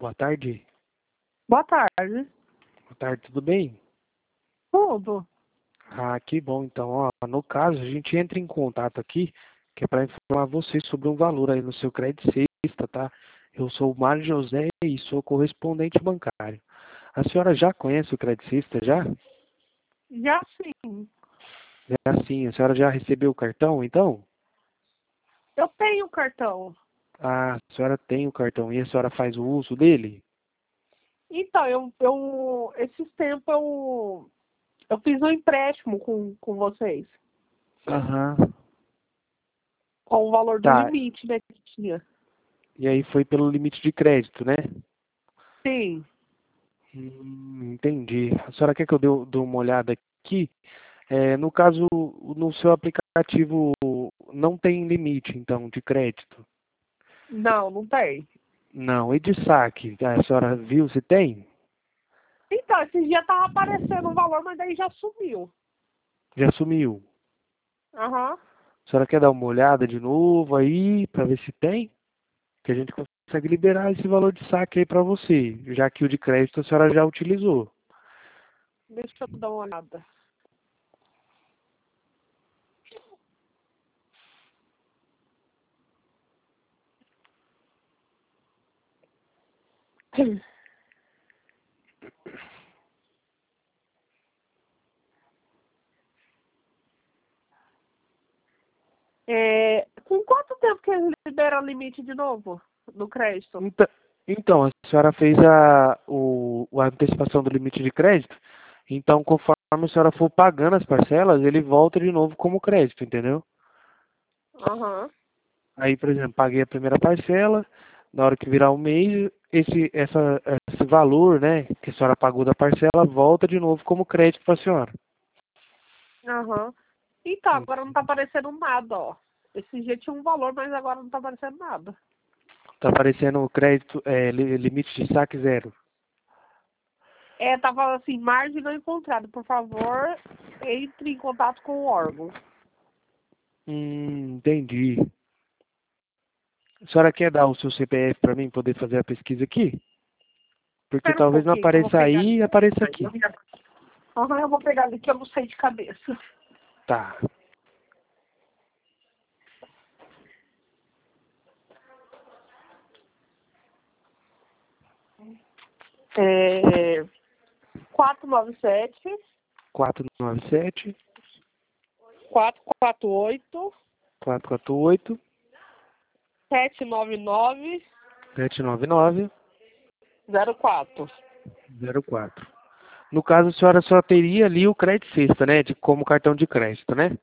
Boa tarde. Boa tarde. Boa tarde, tudo bem? Tudo. Ah, que bom. Então, ó, no caso, a gente entra em contato aqui, que é para informar você sobre um valor aí no seu crédito sexta, tá? Eu sou o Mário José e sou correspondente bancário. A senhora já conhece o crédito sexta, já? Já sim. É sim. A senhora já recebeu o cartão, então? Eu tenho cartão. Ah, a senhora tem o cartão e a senhora faz o uso dele? Então, esses tempos eu fiz um empréstimo com vocês. Aham. Com o valor do Tá. limite, né, que tinha. E aí foi pelo limite de crédito, né? Sim. Entendi. A senhora quer que eu dê uma olhada aqui? No caso, no seu aplicativo não tem limite, então, de crédito? Não, não tem. Não. E de saque? A senhora viu se tem? Então, esses dias tava aparecendo o valor, mas daí já sumiu. Já sumiu. Aham. A senhora quer dar uma olhada de novo aí, para ver se tem? Que a gente consegue liberar esse valor de saque aí para você, já que o de crédito a senhora já utilizou. Deixa eu dar uma olhada. Com quanto tempo que eles liberam o limite de novo do crédito? Então, então, a senhora fez a antecipação do limite de crédito, então conforme a senhora for pagando as parcelas, ele volta de novo como crédito, entendeu? Aham. Aí, por exemplo, paguei a primeira parcela, na hora que virar o mês, esse valor, né, que a senhora pagou da parcela, volta de novo como crédito para a senhora. Aham. Então, agora não tá aparecendo nada, ó. Esse dia tinha um valor, mas agora não tá aparecendo nada. Tá aparecendo o crédito, limite de saque zero. Tava assim, margem não encontrada. Por favor, entre em contato com o órgão. Entendi. A senhora quer dar o seu CPF para mim poder fazer a pesquisa aqui? Porque Espera um talvez não pouquinho que eu vou apareça pegar aí ali. e apareça aqui. Aham, eu vou pegar ali que eu não sei de cabeça. Tá. É... 497 497 448 448 799 799 04. 04. No caso, a senhora só teria ali o crédito sexta, né? Como cartão de crédito, né?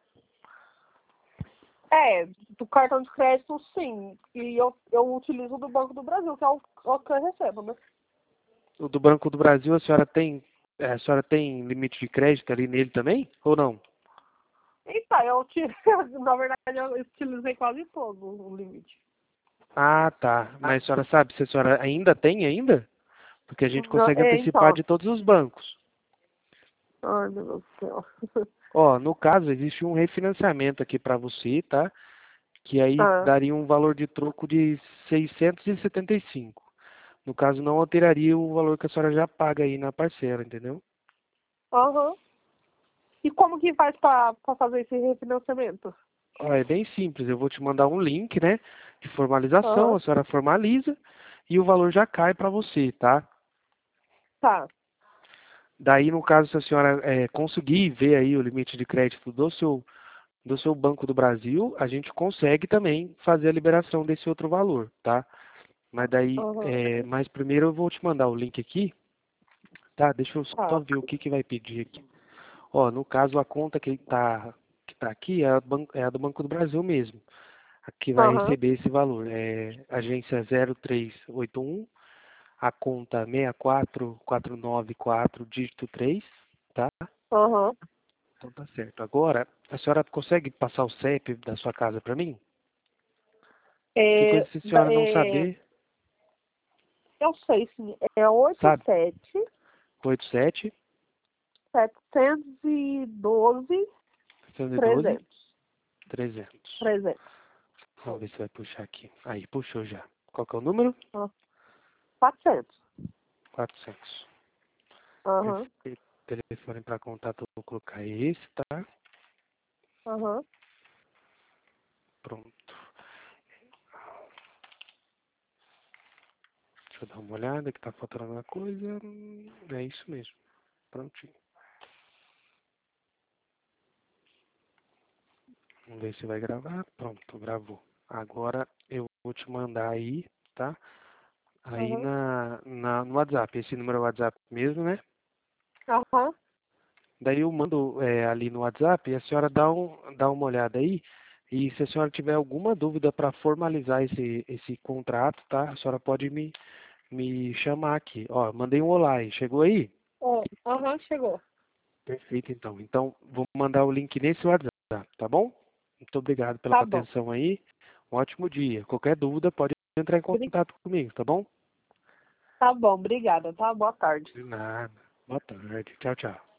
Do cartão de crédito, sim. E eu utilizo do Banco do Brasil, que é o que eu recebo, né? O do Banco do Brasil, a senhora tem limite de crédito ali nele também? Ou não? Então, na verdade, eu utilizei quase todo o limite. Ah, tá. Mas a senhora sabe se a senhora ainda tem ainda? Porque a gente consegue antecipar Então. de todos os bancos. Ai, meu Deus do céu. Ó, no caso, existe um refinanciamento aqui para você, tá? Que aí Ah, daria um valor de troco de 675. No caso, não alteraria o valor que a senhora já paga aí na parcela, entendeu? aham. E como que faz pra fazer esse refinanciamento? Ó, é bem simples, eu vou te mandar um link, né, de formalização, Aham. a senhora formaliza e o valor já cai para você, tá? Tá. Daí, no caso, se a senhora conseguir ver aí o limite de crédito do seu Banco do Brasil, a gente consegue também fazer a liberação desse outro valor, tá? Mas daí, Aham. mas primeiro eu vou te mandar o link aqui, tá? Deixa eu só Tá. ver o que que vai pedir aqui. Ó, no caso, a conta que tá aqui é a do Banco do Brasil mesmo. Aqui vai Aham. receber esse valor. É agência 0381, a conta 64494, dígito 3, tá? Aham. Então tá certo. Agora, a senhora consegue passar o CEP da sua casa para mim? Que É, coisa se a senhora não é, saber, eu sei, sim. É oito sabe? sete 87 setecentos e doze 112 300. 300. 300. Vamos ver se vai puxar aqui. Aí, puxou já. Qual que é o número? Ó. 400. 400. Aham. Perfeito. Telefone para contato, eu vou colocar esse, tá? Aham. Pronto. Deixa eu dar uma olhada que tá faltando alguma coisa. É isso mesmo. Prontinho. Vamos ver se vai gravar. Pronto, gravou. Agora eu vou te mandar aí, tá? Aí Aham. no WhatsApp. Esse número é o WhatsApp mesmo, né? Aham. Daí eu mando ali no WhatsApp e a senhora dá uma olhada aí. E se a senhora tiver alguma dúvida para formalizar esse contrato, tá? A senhora pode me chamar aqui. Ó, mandei um olá aí. Chegou aí? É. Aham, chegou. Perfeito, então. Então, vou mandar o link nesse WhatsApp, tá bom? Muito obrigado pela Tá bom. atenção aí. Um ótimo dia. Qualquer dúvida, pode entrar em Bri- contato comigo, tá bom? Tá bom, obrigada, tá? Boa tarde. De nada. Boa tarde. Tchau, tchau.